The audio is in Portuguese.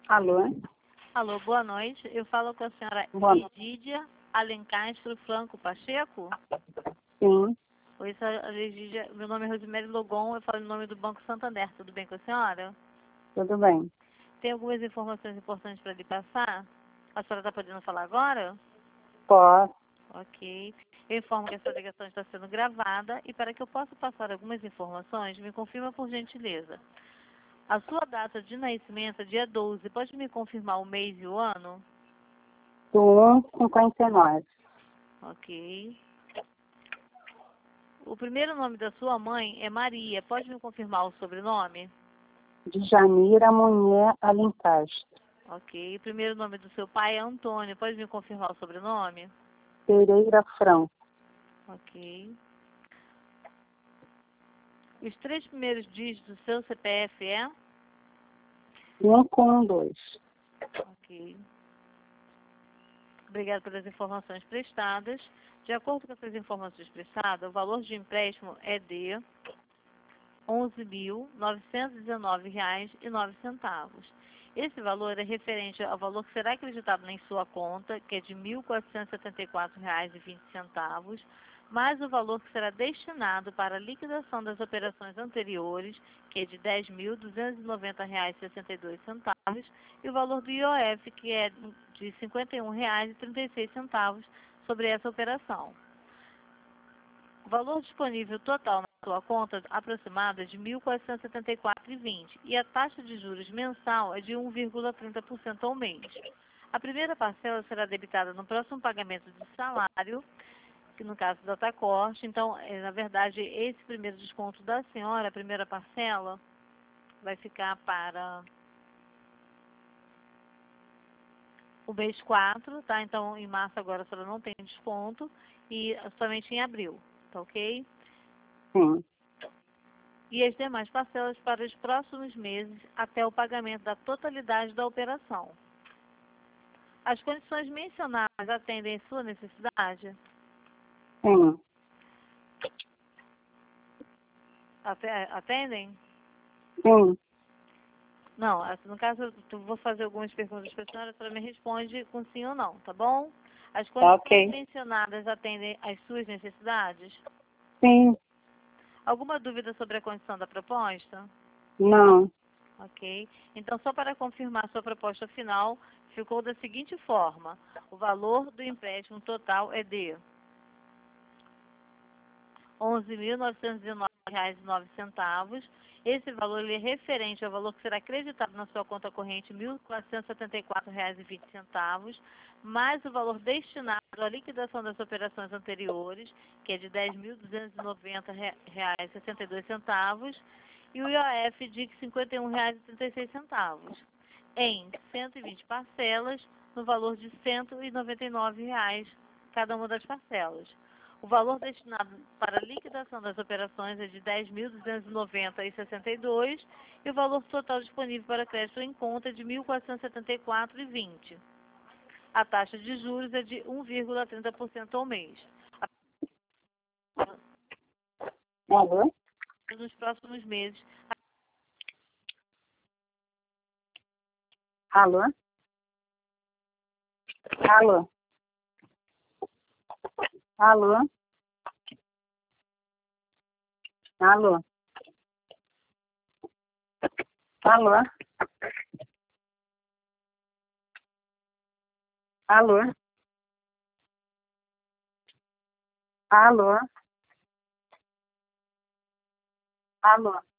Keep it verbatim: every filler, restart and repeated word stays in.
Alô? Alô, boa noite. Eu falo com a senhora Boa noite. Egídia Alencastro Franco Pacheco. Sim, Oi, senhora Egídia. Meu nome é Rosemary Logon. Eu falo em nome do Banco Santander. Tudo bem com a senhora? tudo bem. Tem algumas informações importantes para lhe passar? A senhora está podendo falar agora? Posso? Ok. Eu informo que essa ligação está sendo gravada e para que eu possa passar algumas informações, me confirma por gentileza. A sua data de nascimento é dia doze. Pode me confirmar o mês e o ano? Do um cinquenta e nove. Ok. O primeiro nome da sua mãe é Maria. Pode me confirmar o sobrenome? De Janira Munher Alencastro. Ok. O primeiro nome do seu pai é Antônio. Pode me confirmar o sobrenome? Pereira Franco. Ok. Os três primeiros dígitos do seu C P F é? cinco um dois. Ok. Obrigada pelas informações prestadas. De acordo com essas informações prestadas, o valor de empréstimo é de onze mil novecentos e dezenove reais e nove centavos. Esse valor é referente ao valor que será acreditado em sua conta, que é de mil quatrocentos e setenta e quatro reais e vinte centavos, mais o valor que será destinado para a liquidação das operações anteriores, que é de dez mil duzentos e noventa reais e sessenta e dois centavos, e o valor do I O F, que é de cinquenta e um reais e trinta e seis centavos sobre essa operação. O valor disponível total na sua conta aproximado é de mil quatrocentos e setenta e quatro reais e vinte centavos e a taxa de juros mensal é de um vírgula trinta por cento ao mês. A primeira parcela será debitada no próximo pagamento de salário, que no caso da Tacorte. Então, eh, na verdade, esse primeiro desconto da senhora, a primeira parcela, vai ficar para o mês quatro, tá? Então, em março agora a senhora não tem desconto e somente em abril, tá ok? Sim. E as demais parcelas para os próximos meses até o pagamento da totalidade da operação. As condições mencionadas atendem sua necessidade? Sim. Ate- Atendem? Sim. Não, no caso eu vou fazer algumas perguntas para a senhora, a senhora me responde com sim ou não, tá bom? As Tá condições ok. mencionadas atendem às suas necessidades? Sim. Alguma dúvida sobre a condição da proposta? Não. Ok. Então, só para confirmar sua proposta final, ficou da seguinte forma. O valor do empréstimo total é de onze mil novecentos e dezenove reais e nove centavos. Esse valor ele é referente ao valor que será acreditado na sua conta corrente, mil quatrocentos e setenta e quatro reais e vinte centavos, mais o valor destinado à liquidação das operações anteriores, que é de dez mil duzentos e noventa reais e sessenta e dois centavos, e o I O F de cinquenta e um reais e trinta e seis centavos, em cento e vinte parcelas, no valor de cento e noventa e nove reais cada uma das parcelas. O valor destinado para a liquidação das operações é de dez mil duzentos e noventa reais e sessenta e dois centavos e o valor total disponível para crédito em conta é de mil quatrocentos e setenta e quatro reais e vinte centavos. A taxa de juros é de um vírgula trinta por cento ao mês. Alô? Nos próximos meses, Alô? Alô? Alô? Alô? Alô? Alô? Alô? Alô?